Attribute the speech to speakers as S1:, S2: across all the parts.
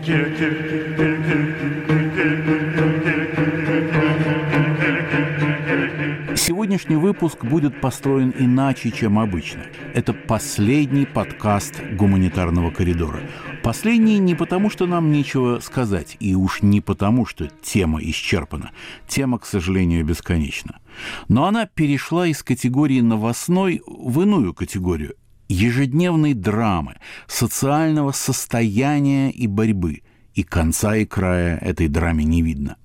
S1: Сегодняшний выпуск будет построен иначе, чем обычно. Это последний подкаст «Гуманитарного коридора». Последний не потому, что нам нечего сказать, и уж не потому, что тема исчерпана. Тема, к сожалению, бесконечна. Но она перешла из категории новостной в иную категорию – ежедневной драмы, социального состояния и борьбы. И конца и края этой драме не видно.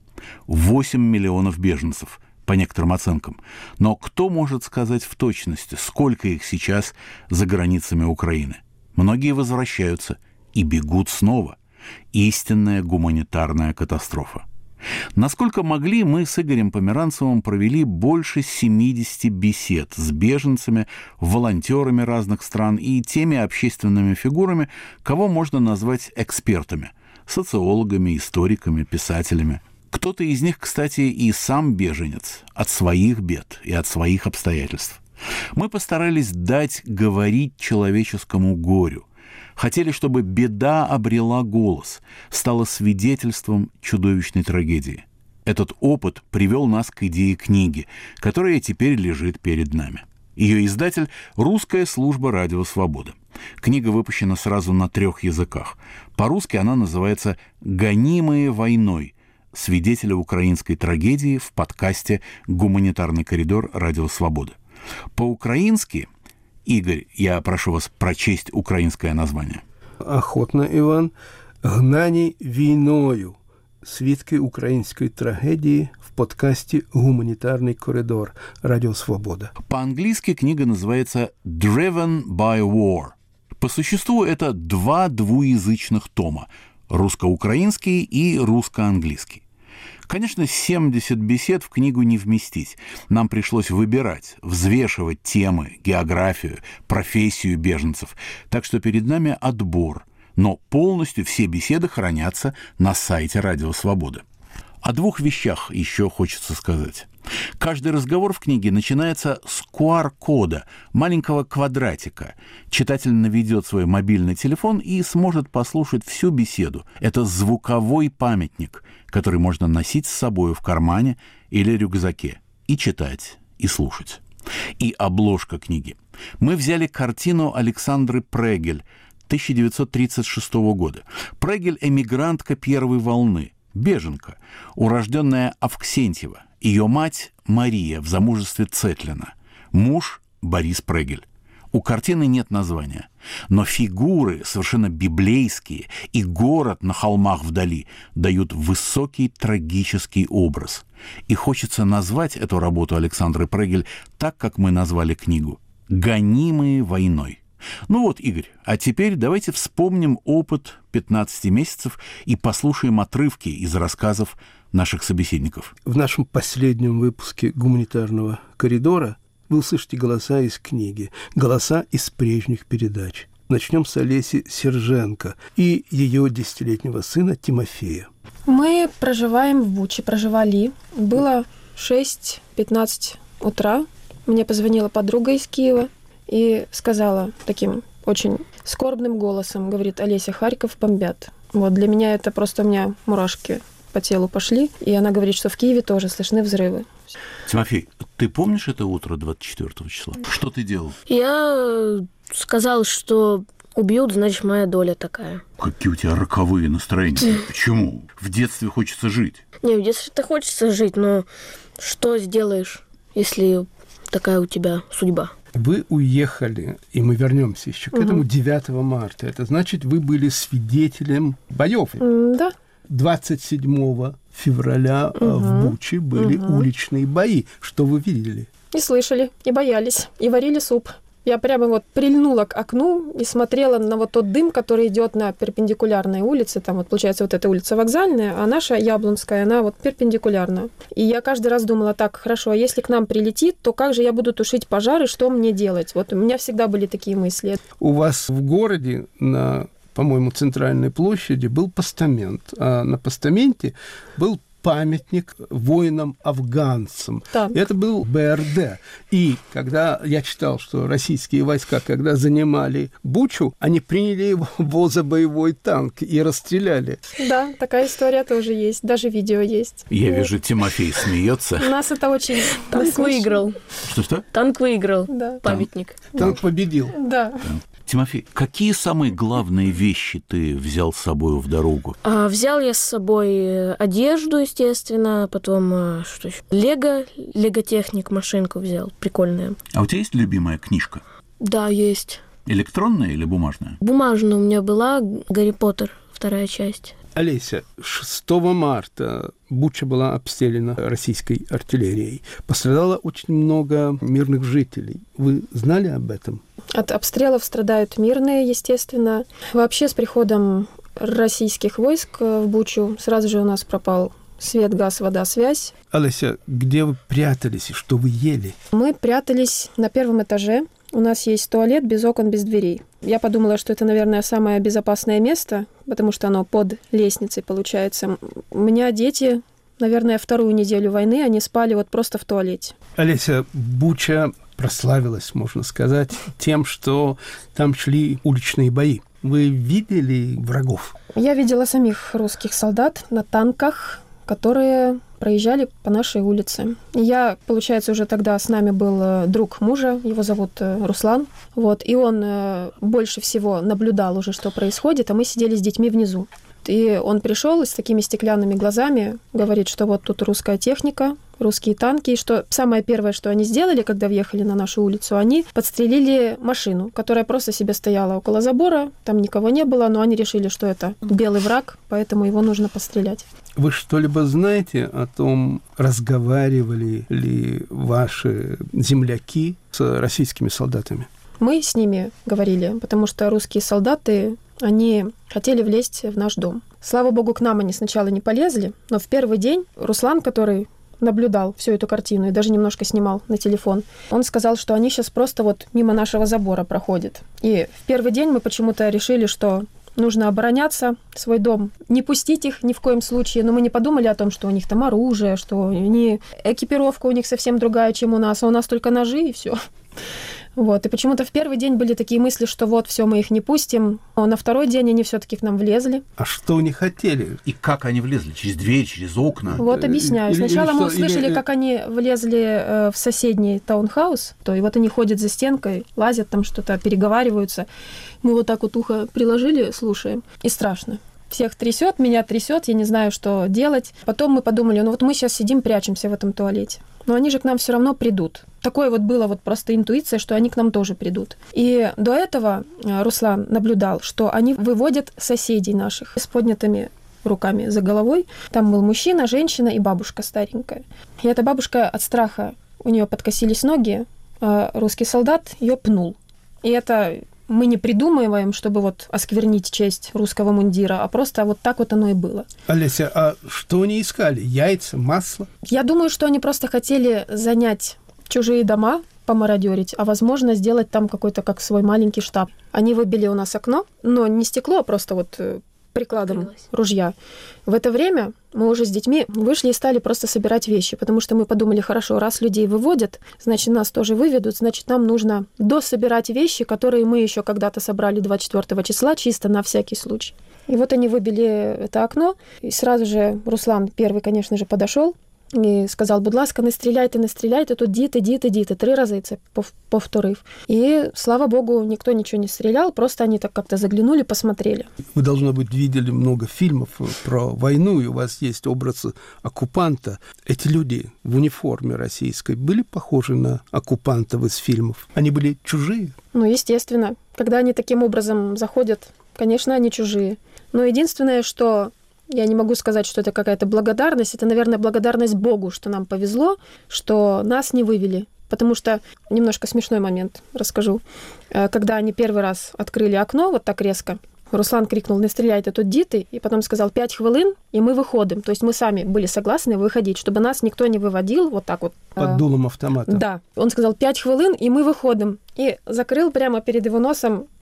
S1: 8 миллионов беженцев – по некоторым оценкам. Но кто может сказать в точности, сколько их сейчас за границами Украины? Многие возвращаются и бегут снова. Истинная гуманитарная катастрофа. Насколько могли, мы с Игорем Померанцевым провели больше 70 бесед с беженцами, волонтерами разных стран и теми общественными фигурами, кого можно назвать экспертами – социологами, историками, писателями. Кто-то из них, кстати, и сам беженец от своих бед и от своих обстоятельств. Мы постарались дать говорить человеческому горю. Хотели, чтобы беда обрела голос, стала свидетельством чудовищной трагедии. Этот опыт привел нас к идее книги, которая теперь лежит перед нами. Ее издатель – Русская служба радио «Свобода». Книга выпущена сразу на 3 языках. По-русски она называется «Гонимые войной. Свидетели украинской трагедии» в подкасте «Гуманитарный коридор. Радио Свобода». По-украински, Игорь, я прошу вас прочесть украинское название.
S2: Охотно, Иван. «Гнані війною. Свідки української трагедії» в подкасте «Гуманитарный коридор. Радио Свобода».
S1: По-английски книга называется «Driven by War». По существу это 2 двуязычных тома – русско-украинский и русско-английский. Конечно, 70 бесед в книгу не вместить. Нам пришлось выбирать, взвешивать темы, географию, профессию беженцев. Так что перед нами отбор. Но полностью все беседы хранятся на сайте «Радио Свобода». О 2 вещах еще хочется сказать. Каждый разговор в книге начинается с QR-кода, маленького квадратика. Читатель наведет свой мобильный телефон и сможет послушать всю беседу. Это звуковой памятник, который можно носить с собой в кармане или рюкзаке. И читать, и слушать. И обложка книги. Мы взяли картину Александры Прегель 1936 года. Прегель – эмигрантка первой волны. Беженка, урожденная Авксентьева. Ее мать Мария в замужестве Цетлина. Муж Борис Прегель. У картины нет названия, но фигуры совершенно библейские и город на холмах вдали дают высокий трагический образ. И хочется назвать эту работу Александры Прегель так, как мы назвали книгу – «Гонимые войной». Ну вот, Игорь, а теперь давайте вспомним опыт 15 месяцев и послушаем отрывки из рассказов наших собеседников.
S2: В нашем последнем выпуске «Гуманитарного коридора» вы услышите голоса из книги, голоса из прежних передач. Начнем с Олеси Серженко и ее 10-летнего сына Тимофея.
S3: Мы проживаем в Буче, проживали. Было 6:15 утра. Мне позвонила подруга из Киева и сказала таким очень скорбным голосом, говорит: «Олеся, Харьков бомбят». Вот для меня это просто, у меня мурашки по телу пошли. И она говорит, что в Киеве тоже слышны взрывы.
S1: Тимофей, ты помнишь это утро 24 числа? Что ты делал?
S4: Я сказал, что убьют, значит, моя доля такая.
S1: Какие у тебя роковые настроения. Почему? В детстве хочется жить.
S4: Не, в детстве-то хочется жить, но что сделаешь, если такая у тебя судьба?
S2: Вы уехали, и мы вернемся еще к этому, 9 марта. Это значит, вы были свидетелем боев.
S3: Да.
S2: 27 февраля в Буче были уличные бои. Что вы видели?
S3: И слышали, и боялись, и варили суп. Я прямо вот прильнула к окну и смотрела на вот тот дым, который идет на перпендикулярной улице. Там вот получается вот эта улица Вокзальная, а наша Яблонская, она вот перпендикулярна. И я каждый раз думала: так, хорошо, а если к нам прилетит, то как же я буду тушить пожары, что мне делать? Вот у меня всегда были такие мысли.
S2: У вас в городе на, по-моему, центральной площади был постамент, а на постаменте был памятник воинам-афганцам.
S3: Так.
S2: Это был БРД. И когда я читал, что российские войска, когда занимали Бучу, они приняли его за боевой танк и расстреляли.
S3: Да, такая история тоже есть. Даже видео есть.
S1: Я вижу, Тимофей смеется.
S3: У нас это очень...
S4: Танк выиграл.
S1: Что-что?
S4: Танк выиграл.
S3: Да.
S4: Памятник.
S2: Танк победил.
S3: Да.
S1: Тимофей, какие самые главные вещи ты взял с собой в дорогу?
S4: Взял я с собой одежду, естественно, потом что еще? Лего-техник, машинку взял, прикольная.
S1: А у тебя есть любимая книжка?
S4: Да, есть.
S1: Электронная или бумажная?
S4: Бумажная у меня была «Гарри Поттер», 2 часть.
S2: Олеся, 6 марта Буча была обстреляна российской артиллерией. Пострадало очень много мирных жителей. Вы знали об этом?
S3: От обстрелов страдают мирные, естественно. Вообще с приходом российских войск в Бучу сразу же у нас пропал свет, газ, вода, связь.
S2: Олеся, где вы прятались и что вы ели?
S3: Мы прятались на 1 этаже. У нас есть туалет без окон, без дверей. Я подумала, что это, наверное, самое безопасное место, потому что оно под лестницей получается. У меня дети, наверное, 2-ю неделю войны, они спали вот просто в туалете.
S2: Олеся, Буча прославилась, можно сказать, тем, что там шли уличные бои. Вы видели врагов?
S3: Я видела самих русских солдат на танках, которые проезжали по нашей улице. Я, получается, уже тогда с нами был друг мужа, его зовут Руслан, вот, и он больше всего наблюдал уже, что происходит, а мы сидели с детьми внизу. И он пришел с такими стеклянными глазами, говорит, что вот тут русская техника, русские танки, и что самое первое, что они сделали, когда въехали на нашу улицу, они подстрелили машину, которая просто себе стояла около забора, там никого не было, но они решили, что это белый враг, поэтому его нужно пострелять.
S2: Вы что-либо знаете о том, разговаривали ли ваши земляки с российскими солдатами?
S3: Мы с ними говорили, потому что русские солдаты, они хотели влезть в наш дом. Слава богу, к нам они сначала не полезли, но в первый день Руслан, который наблюдал всю эту картину и даже немножко снимал на телефон, он сказал, что они сейчас просто вот мимо нашего забора проходят. И в первый день мы почему-то решили, что нужно обороняться, свой дом, не пустить их ни в коем случае, но мы не подумали о том, что у них там оружие, что экипировка у них совсем другая, чем у нас, а у нас только ножи и все. Вот. И почему-то в первый день были такие мысли, что вот, все, мы их не пустим. Но на второй день они все-таки к нам влезли.
S2: А что они хотели?
S1: И как они влезли? Через дверь, через окна?
S3: Вот объясняю. Сначала мы услышали, как они влезли в соседний таунхаус. И вот они ходят за стенкой, лазят там что-то, переговариваются. Мы вот так вот ухо приложили, слушаем. И страшно. Всех трясет, меня трясет, я не знаю, что делать. Потом мы подумали, ну вот мы сейчас сидим, прячемся в этом туалете. Но они же к нам все равно придут. Такое вот было вот просто интуиция, что они к нам тоже придут. И до этого Руслан наблюдал, что они выводят соседей наших с поднятыми руками за головой. Там был мужчина, женщина и бабушка старенькая. И эта бабушка от страха, у нее подкосились ноги, а русский солдат ее пнул. И это мы не придумываем, чтобы вот осквернить честь русского мундира, а просто вот так вот оно и было.
S2: Олеся, а что они искали? Яйца, масло?
S3: Я думаю, что они просто хотели занять чужие дома, помародерить, а возможно сделать там какой-то как свой маленький штаб. Они выбили у нас окно, но не стекло, а просто вот прикладом ружья. В это время мы уже с детьми вышли и стали просто собирать вещи, потому что мы подумали, хорошо, раз людей выводят, значит, нас тоже выведут, значит, нам нужно дособирать вещи, которые мы еще когда-то собрали 24 числа, чисто на всякий случай. И вот они выбили это окно, и сразу же Руслан первый, конечно же, подошел і сказав, будь ласка, не стріляйте, тут діти, 3 рази це повторив. И, слава богу, никто ничего не стрелял, просто они так как-то заглянули, посмотрели.
S2: Вы, должно быть, видели много фильмов про войну, и у вас есть образ оккупанта. Эти люди в униформе российской были похожи на оккупантов из фильмов? Они были чужие?
S3: Ну, естественно. Когда они таким образом заходят, конечно, они чужие. Но единственное, что я не могу сказать, что это какая-то благодарность. Это, наверное, благодарность Богу, что нам повезло, что нас не вывели. Потому что, немножко смешной момент расскажу. Когда они первый раз открыли окно вот так резко, Руслан крикнул, не стреляйте, тут діти, и потом сказал, 5 хвилин, и мы выходим. То есть мы сами были согласны выходить, чтобы нас никто не выводил вот так вот.
S2: Под дулом автомата.
S3: Да. Он сказал, 5 хвилин, и мы выходим. И закрыл прямо перед его носом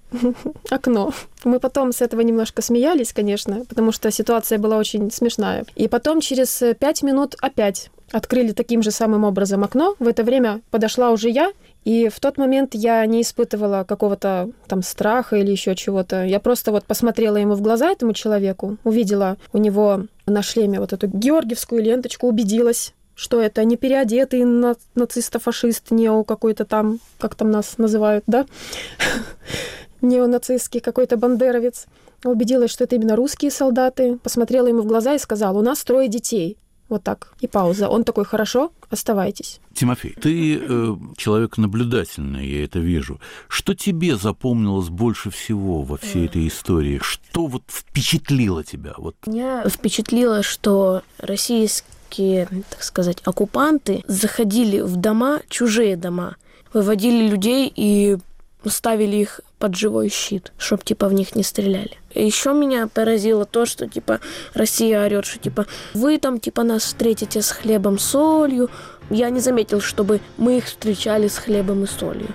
S3: окно. Мы потом с этого немножко смеялись, конечно, потому что ситуация была очень смешная. И потом через 5 минут опять открыли таким же самым образом окно. В это время подошла уже я, и в тот момент я не испытывала какого-то там страха или еще чего-то. Я просто вот посмотрела ему в глаза, этому человеку, увидела у него на шлеме вот эту георгиевскую ленточку, убедилась, что это не переодетый нацист-фашист, нео какой-то там, как там нас называют, да? Неонацистский какой-то бандеровец. Убедилась, что это именно русские солдаты. Посмотрела ему в глаза и сказала: у нас 3 детей. Вот так. И пауза. Он такой: хорошо, оставайтесь.
S1: Тимофей, ты человек наблюдательный, я это вижу. Что тебе запомнилось больше всего во всей этой истории? Что вот впечатлило тебя? Вот.
S4: Меня впечатлило, что российские, так сказать, оккупанты заходили в дома, чужие дома, выводили людей и ставили их под живой щит, чтобы, типа, в них не стреляли. Еще меня поразило то, что, типа, Россия орёт, что, типа, вы там, типа, нас встретите с хлебом, солью. Я не заметил, чтобы мы их встречали с хлебом и солью.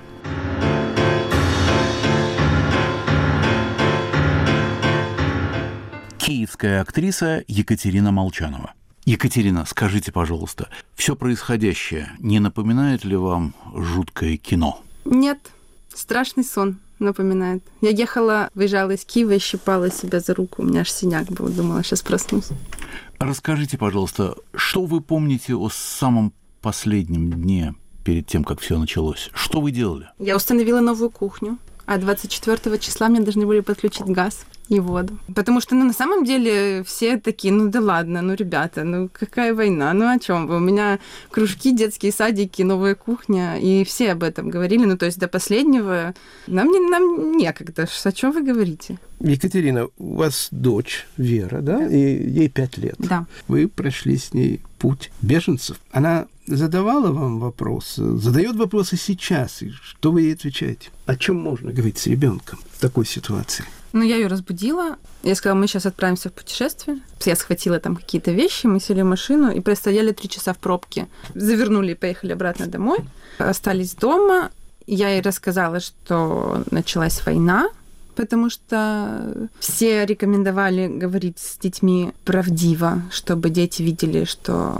S1: Киевская актриса Екатерина Молчанова. Екатерина, скажите, пожалуйста, все происходящее не напоминает ли вам жуткое кино?
S5: Нет, страшный сон напоминает. Я выезжала из Киева и щипала себя за руку. У меня аж синяк был, думала, сейчас проснусь.
S1: Расскажите, пожалуйста, что вы помните о самом последнем дне перед тем, как все началось? Что вы делали?
S5: Я установила новую кухню, а 24 числа мне должны были подключить газ и воду. Потому что, на самом деле, все такие: да ладно, ребята, какая война, о чем вы? У меня кружки, детские садики, новая кухня, и все об этом говорили, то есть до последнего. Нам некогда, о чем вы говорите?
S2: Екатерина, у вас дочь Вера, да? И ей 5 лет.
S5: Да.
S2: Вы прошли с ней путь беженцев. Она задавала вам вопросы, задает вопросы сейчас, и что вы ей отвечаете? О чем можно говорить с ребенком в такой ситуации?
S5: Я ее разбудила. Я сказала: мы сейчас отправимся в путешествие. Я схватила там какие-то вещи, мы сели в машину и простояли 3 часа в пробке. Завернули и поехали обратно домой. Остались дома. Я ей рассказала, что началась война, потому что все рекомендовали говорить с детьми правдиво, чтобы дети видели, что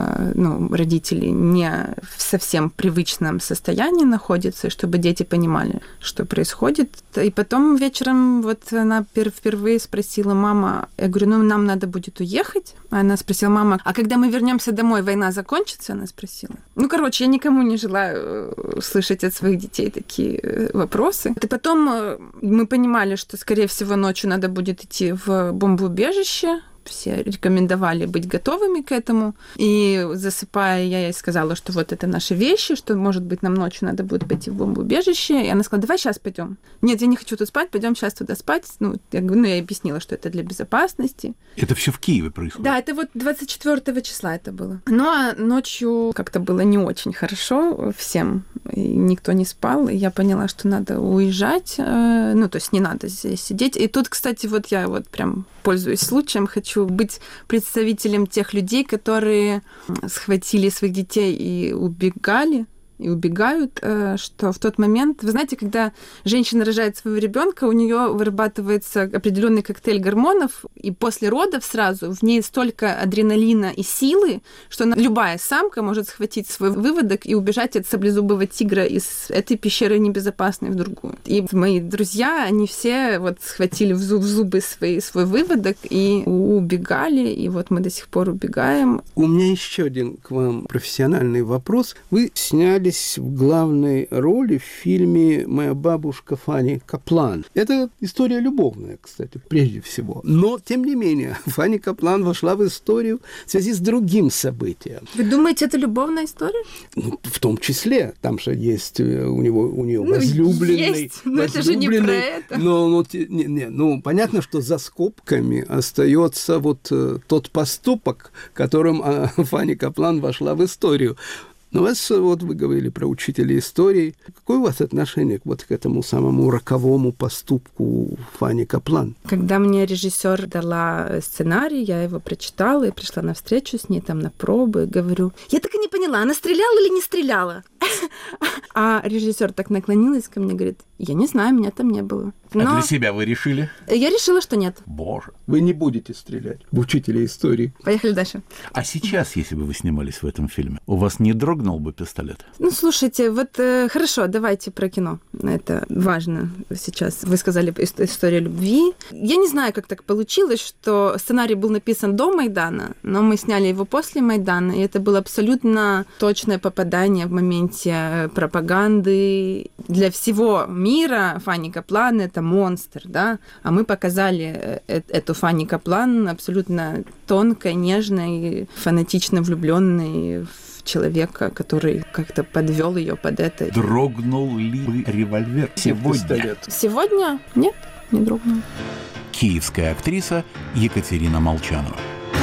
S5: родители не в совсем привычном состоянии находятся, и чтобы дети понимали, что происходит. И потом вечером она впервые спросила: мама, я говорю, нам надо будет уехать. А она спросила: мама, а когда мы вернемся домой, война закончится? Она спросила. Я никому не желаю слышать от своих детей такие вопросы. И потом мы понимали, что, скорее всего, ночью надо будет идти в бомбоубежище. Все рекомендовали быть готовыми к этому. И засыпая, я ей сказала, что вот это наши вещи, что, может быть, нам ночью надо будет пойти в бомбоубежище. И она сказала: давай сейчас пойдем. Нет, я не хочу тут спать, пойдем сейчас туда спать. Я объяснила, что это для безопасности.
S1: Это все в Киеве происходит? Да,
S5: это 24 числа это было. А ночью как-то было не очень хорошо всем. И никто не спал. И я поняла, что надо уезжать. То есть не надо здесь сидеть. И тут, кстати, я прям пользуясь случаем, хочу быть представителем тех людей, которые схватили своих детей и убегают, что в тот момент, вы знаете, когда женщина рожает своего ребенка, у нее вырабатывается определенный коктейль гормонов, и после родов сразу в ней столько адреналина и силы, что любая самка может схватить свой выводок и убежать от саблезубого тигра из этой пещеры небезопасной в другую. И мои друзья, они все схватили в зубы свой выводок и убегали, и мы до сих пор убегаем.
S2: У меня еще один к вам профессиональный вопрос. Вы сняли в главной роли в фильме «Моя бабушка» Фанни Каплан. Это история любовная, кстати, прежде всего. Но, тем не менее, Фанни Каплан вошла в историю в связи с другим событием.
S5: Вы думаете, это любовная история?
S2: В том числе. Там же есть у нее возлюбленный.
S5: Есть, но это же не про это.
S2: Понятно, что за скобками остается тот поступок, которым Фанни Каплан вошла в историю. Но вы говорили про учителя истории. Какое у вас отношение к этому самому роковому поступку Фанни Каплан?
S5: Когда мне режиссер дала сценарий, я его прочитала и пришла на встречу с ней на пробы, и говорю: я так и не поняла, она стреляла или не стреляла? А режиссер так наклонилась ко мне, говорит, я не знаю, меня там не было.
S1: А для себя вы решили?
S5: Я решила, что нет.
S1: Боже.
S2: Вы не будете стрелять в учителя истории.
S5: Поехали дальше.
S1: А сейчас, если бы вы снимались в этом фильме, у вас не дрогнул бы пистолет?
S5: Ну, слушайте, вот хорошо, давайте про кино. Это важно сейчас. Вы сказали историю любви. Я не знаю, как так получилось, что сценарий был написан до Майдана, но мы сняли его после Майдана, и это было абсолютно точное попадание в моменте пропаганды. Для всего мира Фанни Каплан — это монстр, да? А мы показали эту Фанни Каплан абсолютно тонкой, нежной, фанатично влюбленной в человека, который как-то подвел ее под это.
S1: Дрогнул ли бы револьвер сегодня?
S5: Сегодня? Нет, не дрогнул.
S1: Киевская актриса Екатерина Молчанова.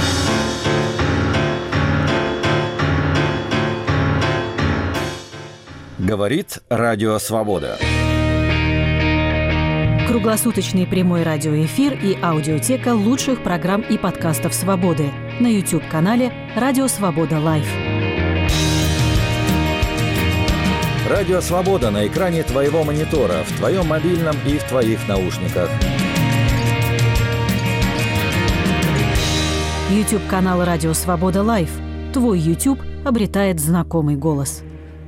S6: Говорит Радио Свобода.
S7: Круглосуточный прямой радиоэфир и аудиотека лучших программ и подкастов «Свободы» на YouTube-канале «Радио Свобода Лайв».
S6: Радио Свобода на экране твоего монитора, в твоем мобильном и в твоих наушниках.
S7: YouTube-канал «Радио Свобода Лайв». Твой YouTube обретает знакомый голос.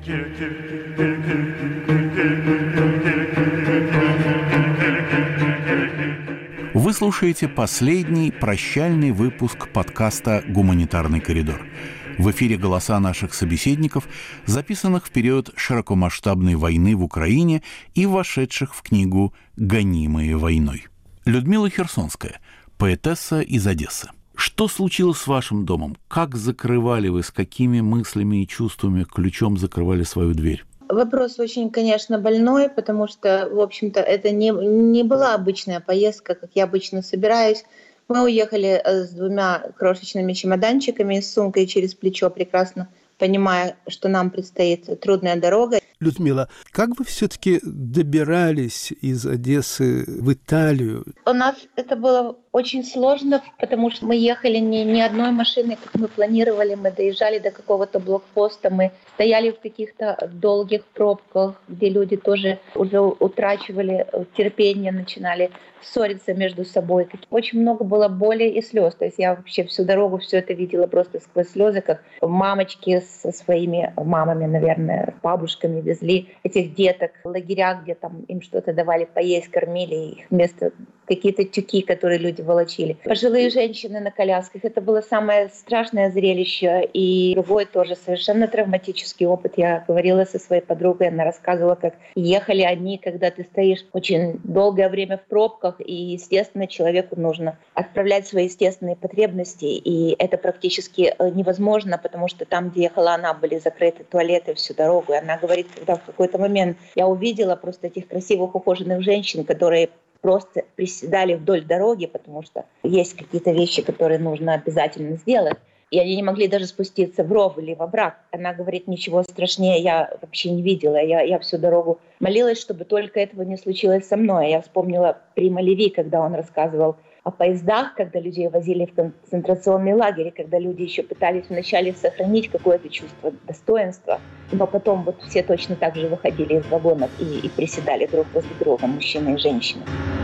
S1: Вы слушаете последний прощальный выпуск подкаста «Гуманитарный коридор». В эфире голоса наших собеседников, записанных в период широкомасштабной войны в Украине и вошедших в книгу «Гонимые войной». Людмила Херсонская, поэтесса из Одессы. Что случилось с вашим домом? Как закрывали вы, с какими мыслями и чувствами ключом закрывали свою дверь?
S8: Вопрос очень, конечно, больной, потому что, в общем-то, это не была обычная поездка, как я обычно собираюсь. Мы уехали с 2 крошечными чемоданчиками, с сумкой через плечо, прекрасно понимая, что нам предстоит трудная дорога.
S2: Людмила, как вы все-таки добирались из Одессы в Италию?
S8: У нас это было очень сложно, потому что мы ехали не одной машиной, как мы планировали. Мы доезжали до какого-то блокпоста, мы стояли в каких-то долгих пробках, где люди тоже уже утрачивали терпение, начинали ссориться между собой. Очень много было боли и слез. То есть я вообще всю дорогу все это видела просто сквозь слезы, как мамочки со своими мамами, наверное, бабушками везли этих деток в лагерях, где там им что-то давали поесть, кормили их вместо какие-то тюки, которые люди волочили. Пожилые женщины на колясках. Это было самое страшное зрелище. И другой тоже совершенно травматический опыт. Я говорила со своей подругой, она рассказывала, как ехали они, когда ты стоишь очень долгое время в пробках, и, естественно, человеку нужно отправлять свои естественные потребности. И это практически невозможно, потому что там, где ехала она, были закрыты туалеты всю дорогу. И она говорит, когда в какой-то момент я увидела просто этих красивых, ухоженных женщин, которые просто приседали вдоль дороги, потому что есть какие-то вещи, которые нужно обязательно сделать. И они не могли даже спуститься в ров или в овраг. Она говорит, ничего страшнее я вообще не видела. Я всю дорогу молилась, чтобы только этого не случилось со мной. Я вспомнила Прима Леви, когда он рассказывал о поездах, когда людей возили в концентрационные лагеря, когда люди еще пытались вначале сохранить какое-то чувство достоинства, но потом вот все точно так же выходили из вагонов и приседали друг возле друга, мужчины и женщины.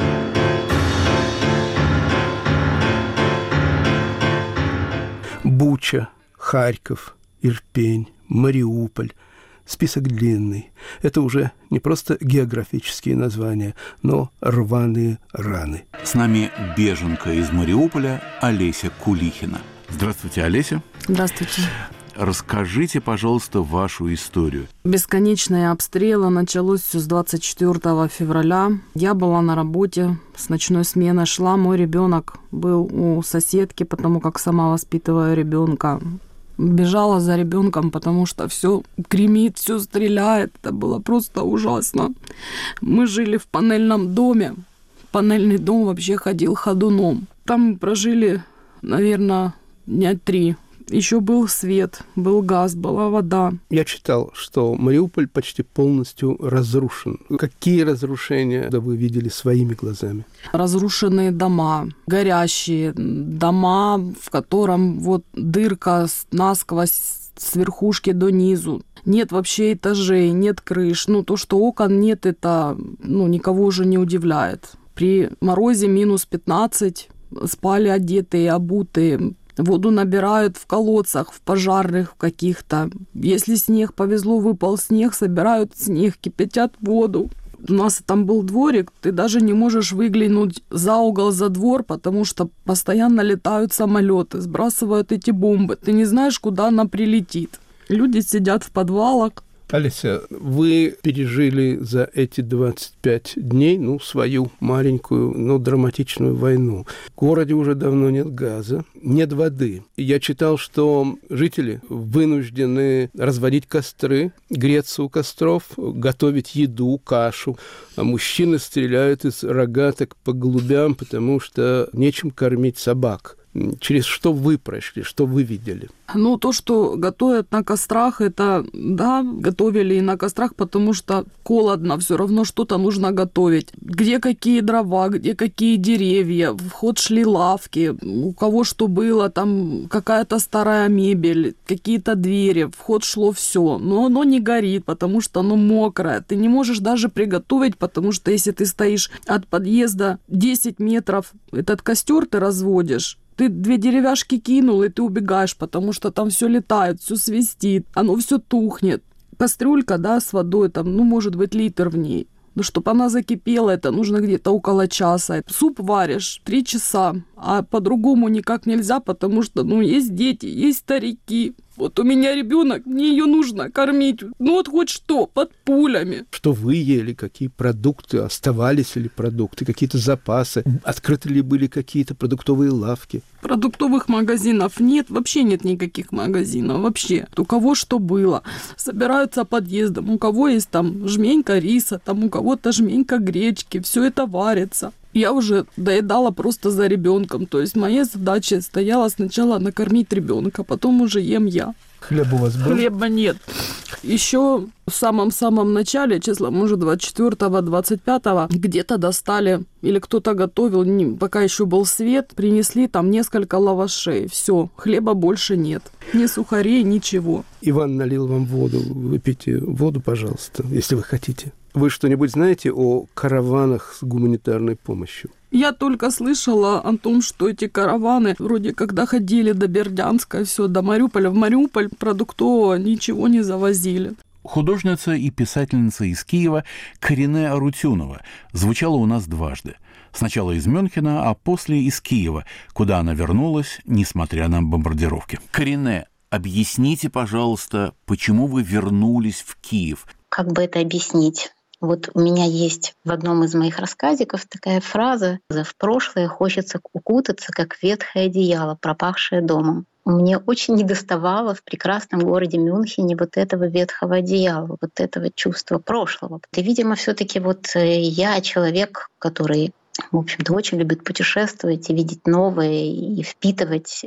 S2: Буча, Харьков, Ирпень, Мариуполь. Список длинный. Это уже не просто географические названия, но рваные раны.
S1: С нами беженка из Мариуполя Олеся Кулихина. Здравствуйте, Олеся.
S9: Здравствуйте.
S1: Расскажите, пожалуйста, вашу историю.
S9: Бесконечные обстрелы началось все с 24 февраля. Я была на работе, с ночной смены шла. Мой ребенок был у соседки, потому как сама воспитываю ребенка. Бежала за ребенком, потому что все гремит, все стреляет. Это было просто ужасно. Мы жили в панельном доме. Панельный дом вообще ходил ходуном. Там мы прожили, наверное, дня 3. Еще был свет, был газ, была вода.
S2: Я читал, что Мариуполь почти полностью разрушен. Какие разрушения вы видели своими глазами?
S9: Разрушенные дома, горящие дома, в котором вот дырка насквозь с верхушки до низу. нет вообще этажей, нет крыш. То, что окон нет, это никого уже не удивляет. При морозе минус 15 спали одетые, обутые. Воду набирают в колодцах, в пожарных каких-то. Если снег, повезло, выпал снег, собирают снег, кипятят воду. У нас там был дворик, ты даже не можешь выглянуть за угол, за двор, потому что постоянно летают самолеты, сбрасывают эти бомбы. Ты не знаешь, куда она прилетит. Люди сидят в подвалах.
S2: Олеся, вы пережили за эти 25 дней, свою маленькую, но драматичную войну. В городе уже давно нет газа, нет воды. Я читал, что жители вынуждены разводить костры, греться у костров, готовить еду, кашу. А мужчины стреляют из рогаток по голубям, потому что нечем кормить собак. Через что вы прошли, что вы видели?
S9: То, что готовят на кострах, это, да, готовили и на кострах, потому что холодно, все равно что-то нужно готовить. Где какие дрова, где какие деревья, в ход шли лавки, у кого что было, там какая-то старая мебель, какие-то двери, в ход шло все. Но оно не горит, потому что оно мокрое. Ты не можешь даже приготовить, потому что если ты стоишь от подъезда 10 метров, этот костер ты разводишь, ты 2 деревяшки кинул, и ты убегаешь, потому что там все летает, все свистит, оно все тухнет. Кастрюлька, да, с водой, там, может быть, литр в ней. Но чтобы она закипела, это нужно где-то около часа. Суп варишь 3 часа, а по-другому никак нельзя, потому что, есть дети, есть старики. Вот у меня ребенок, мне ее нужно кормить. Хоть что, под пулями.
S2: Что вы ели, какие продукты, оставались ли продукты, какие-то запасы, открыты ли были какие-то продуктовые лавки?
S9: Продуктовых магазинов нет, вообще нет никаких магазинов, вообще. У кого что было. Собираются подъездом, у кого есть там жменька риса, там у кого-то жменька гречки, все это варится. Я уже доедала просто за ребенком. То есть моя задача стояла сначала накормить ребенка, потом уже ем я.
S2: Хлеб у вас был?
S9: Хлеба нет. Еще в самом-самом начале, числа, может, 24-го, 25-го, где-то достали, или кто-то готовил, пока еще был свет, принесли там несколько лавашей. Все, хлеба больше нет. Ни сухарей, ничего.
S2: Иван налил вам воду. Выпейте воду, пожалуйста, если вы хотите. Вы что-нибудь знаете о караванах с гуманитарной помощью?
S9: Я только слышала о том, что эти караваны вроде как доходили до Бердянска, все, до Мариуполя. В Мариуполь продуктового ничего не завозили.
S1: Художница и писательница из Киева Карине Арутюнова звучала у нас дважды. Сначала из Мюнхена, а после из Киева, куда она вернулась, несмотря на бомбардировки. Карине, объясните, пожалуйста, почему вы вернулись в Киев?
S8: Как бы это объяснить? Вот у меня есть в одном из моих рассказиков такая фраза: «В прошлое хочется укутаться, как ветхое одеяло, пропахшее домом». Мне очень недоставало в прекрасном городе Мюнхене вот этого ветхого одеяла, вот этого чувства прошлого. И, видимо, все-таки я человек, который, в общем-то, очень любит путешествовать и видеть новое, и впитывать.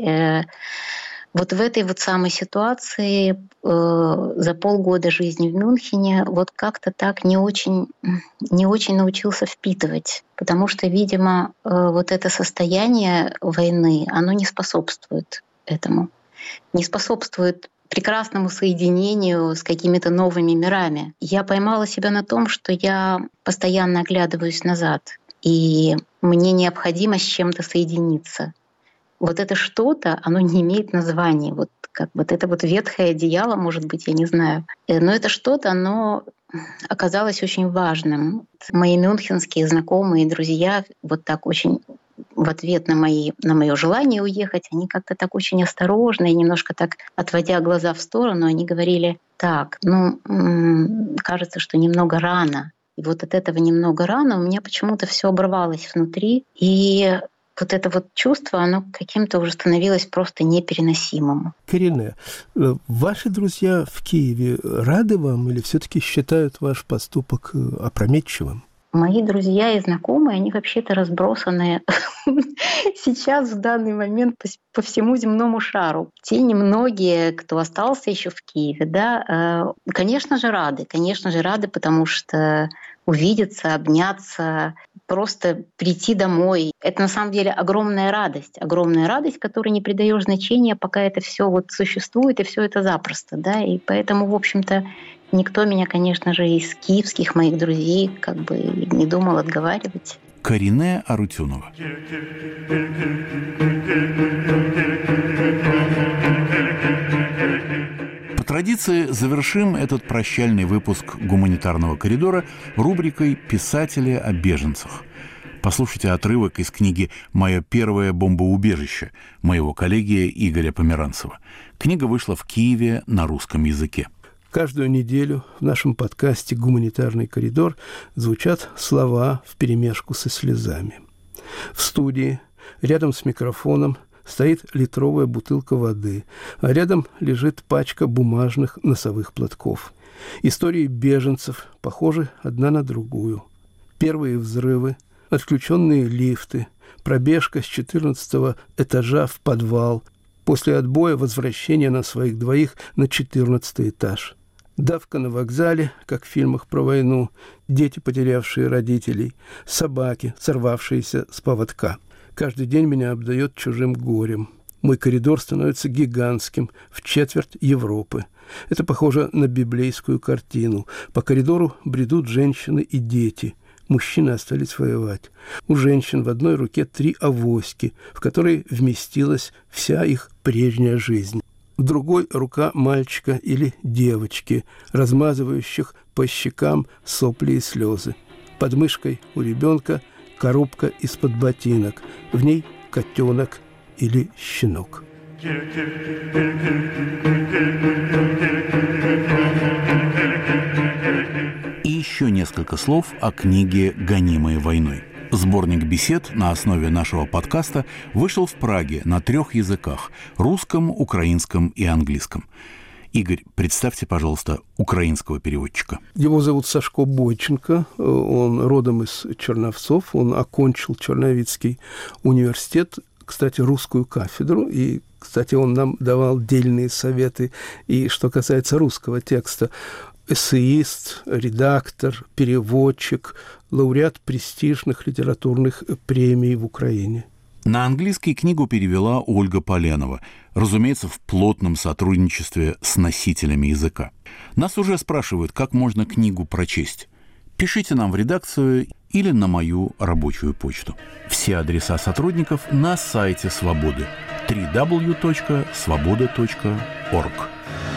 S8: Вот в этой самой ситуации за полгода жизни в Мюнхене как-то так не очень научился впитывать, потому что, видимо, это состояние войны, оно не способствует этому, не способствует прекрасному соединению с какими-то новыми мирами. Я поймала себя на том, что я постоянно оглядываюсь назад, и мне необходимо с чем-то соединиться. Вот это что-то, оно не имеет названия. Это ветхое одеяло, может быть, я не знаю. Но это что-то, оно оказалось очень важным. Мои мюнхенские знакомые и друзья так очень в ответ на моё желание уехать, они как-то так очень осторожно и немножко так, отводя глаза в сторону, они говорили: так, кажется, что немного рано. И от этого немного рано у меня почему-то все оборвалось внутри. И это чувство, оно каким-то уже становилось просто непереносимым.
S2: Карине, ваши друзья в Киеве рады вам или все-таки считают ваш поступок опрометчивым?
S8: Мои друзья и знакомые, они вообще-то разбросаны сейчас, в данный момент, по всему земному шару. Те немногие, кто остался еще в Киеве, да, конечно же, рады, потому что увидеться, обняться,
S10: просто прийти домой. Это на самом деле огромная радость, которой не придаешь значения, пока это все вот существует, и все это запросто, да, и поэтому, в общем-то, никто меня, конечно же, из киевских моих друзей как бы не думал отговаривать.
S1: Карине Арутюнова. По традиции завершим этот прощальный выпуск «Гуманитарного коридора» рубрикой «Писатели о беженцах». Послушайте отрывок из книги «Мое первое бомбоубежище» моего коллеги Игоря Померанцева. Книга вышла в Киеве на русском языке.
S2: Каждую неделю в нашем подкасте «Гуманитарный коридор» звучат слова вперемешку со слезами. В студии, рядом с микрофоном, стоит литровая бутылка воды, а рядом лежит пачка бумажных носовых платков. Истории беженцев похожи одна на другую. Первые взрывы, отключенные лифты, пробежка с 14 этажа в подвал, после отбоя возвращение на своих двоих на 14 этаж. Давка на вокзале, как в фильмах про войну, дети, потерявшие родителей, собаки, сорвавшиеся с поводка. Каждый день меня обдает чужим горем. Мой коридор становится гигантским, в четверть Европы. Это похоже на библейскую картину. По коридору бредут женщины и дети. Мужчины остались воевать. У женщин в одной руке 3 авоськи, в которые вместилась вся их прежняя жизнь. В другой рука мальчика или девочки, размазывающих по щекам сопли и слезы. Под мышкой у ребенка коробка из-под ботинок. В ней котенок или щенок.
S1: И еще несколько слов о книге «Гонимые войной». Сборник бесед на основе нашего подкаста вышел в Праге на 3 языках – русском, украинском и английском. Игорь, представьте, пожалуйста, украинского переводчика.
S2: Его зовут Сашко Бойченко, он родом из Черновцов, он окончил Черновицкий университет, кстати, русскую кафедру, и, кстати, он нам давал дельные советы, и что касается русского текста. Эссеист, редактор, переводчик, лауреат престижных литературных премий в Украине.
S1: На английский книгу перевела Ольга Поленова, разумеется, в плотном сотрудничестве с носителями языка. Нас уже спрашивают, как можно книгу прочесть. Пишите нам в редакцию или на мою рабочую почту. Все адреса сотрудников на сайте «Свободы» www.svoboda.org.